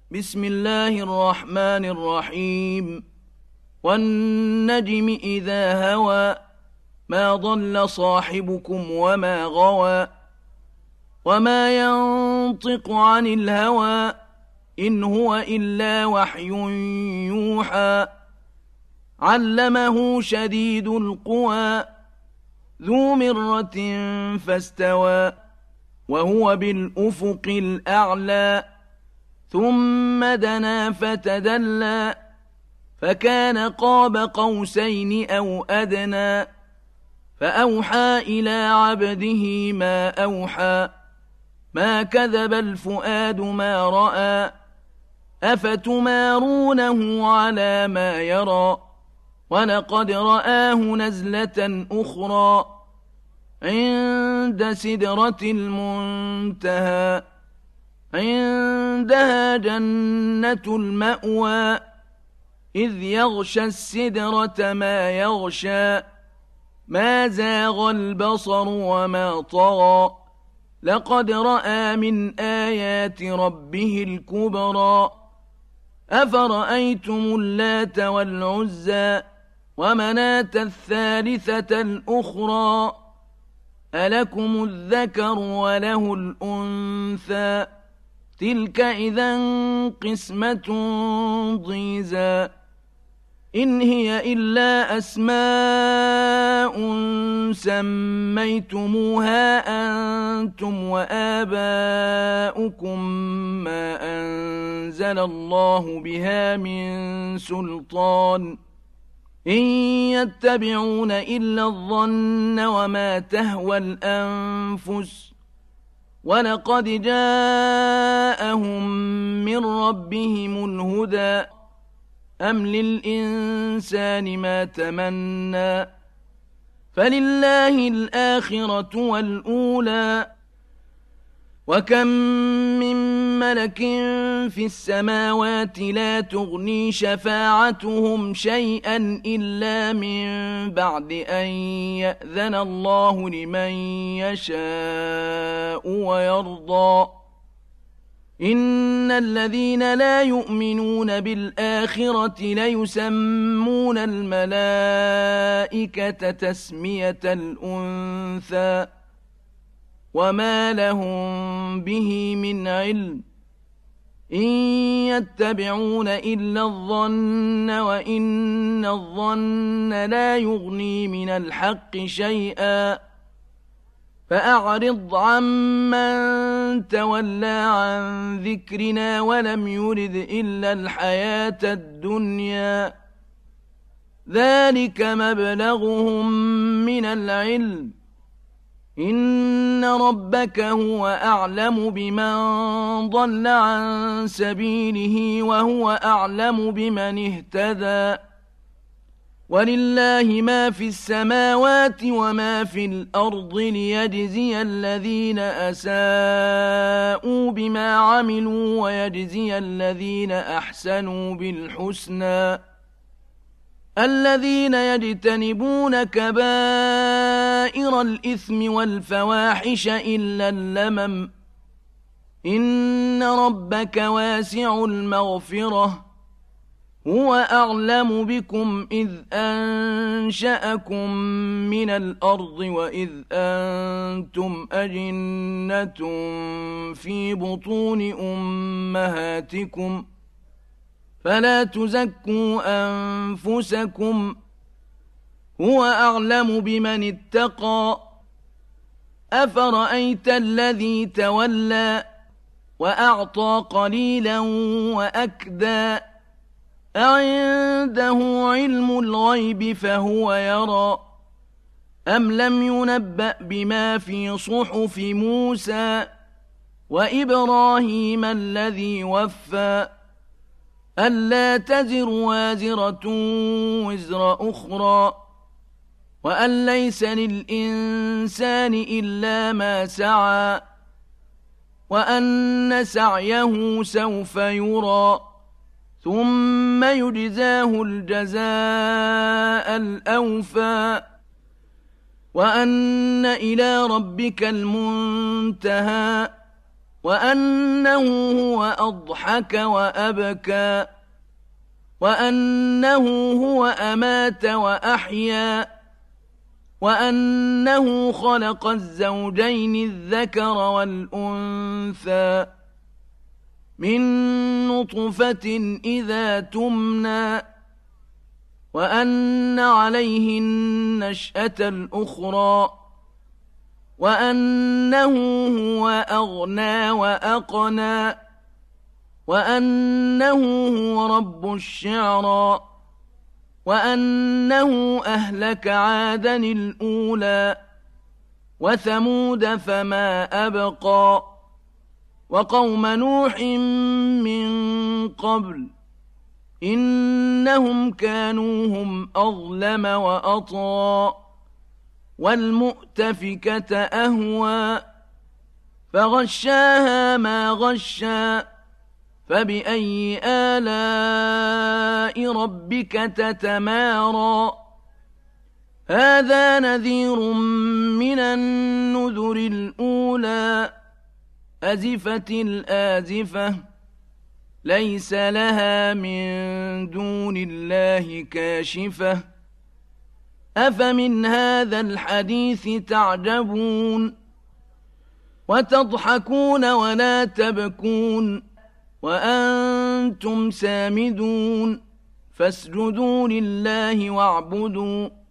بسم الله الرحمن الرحيم والنجم إذا هوى ما ضل صاحبكم وما غوى وما ينطق عن الهوى إن هو إلا وحي يوحى علمه شديد القوى ذو مرة فاستوى وهو بالأفق الأعلى ثم دنا فتدلى فكان قاب قوسين أو أدنى فأوحى إلى عبده ما أوحى ما كذب الفؤاد ما رأى أفتمارونه على ما يرى ولقد رآه نزلة أخرى عند سدرة المنتهى عندها جنة المأوى إذ يغشى السدرة ما يغشى ما زاغ البصر وما طغى لقد رأى من آيات ربه الكبرى أفرأيتم اللات والعزى ومناة الثالثة الأخرى ألكم الذكر وله الأنثى تلك إذا قسمة ضيزى إن هي إلا أسماء سميتموها أنتم وآباؤكم ما أنزل الله بها من سلطان إن يتبعون إلا الظن وما تهوى الأنفس ولقد جاءهم من ربهم الهدى أم للإنسان ما تمنى فلله الآخرة والأولى وكم من ملك في السماوات لا تغني شفاعتهم شيئا إلا من بعد أن يأذن الله لمن يشاء ويرضى إن الذين لا يؤمنون بالآخرة ليسمون الملائكة تسمية الأنثى وما لهم به من علم إن يتبعون إلا الظن وإن الظن لا يغني من الحق شيئا فأعرض عمن تولى عن ذكرنا ولم يرد إلا الحياة الدنيا ذلك مبلغهم من العلم إن ربك هو أعلم بمن ضل عن سبيله وهو أعلم بمن اهتدى ولله ما في السماوات وما في الأرض ليجزي الذين أساءوا بما عملوا ويجزي الذين أحسنوا بالحسنى الذين يجتنبون كبائر الإثم والفواحش إلا اللمم إن ربك واسع المغفرة هو أعلم بكم إذ أنشأكم من الأرض وإذ أنتم أجنة في بطون أمهاتكم فلا تزكوا أنفسكم هو أعلم بمن اتقى أفرأيت الذي تولى وأعطى قليلا وأكدى أعنده علم الغيب فهو يرى أم لم ينبأ بما في صحف موسى وإبراهيم الذي وفى ألا تزر وازرة وزر أخرى وأن ليس للإنسان إلا ما سعى وأن سعيه سوف يرى ثم يجزاه الجزاء الأوفى وأن إلى ربك المنتهى وأنه هو أضحك وأبكى وأنه هو أمات وأحيا وأنه خلق الزوجين الذكر والأنثى من نطفة إذا تمنى وأن عليه النشأة الأخرى وأنه هو أغنى وأقنى وأنه هو رب الشعرى وأنه أهلك عادا الأولى وثمود فما أبقى وقوم نوح من قبل إنهم كانوا هم أظلم وأطغى والمؤتفكة أهوى فغشاها ما غشى فبأي آلاء ربك تتمارى هذا نذير من النذر الأولى أزفت الآزفة ليس لها من دون الله كاشفة أفمن هذا الحديث تعجبون وتضحكون ولا تبكون وأنتم سامدون فاسجدوا لله واعبدوا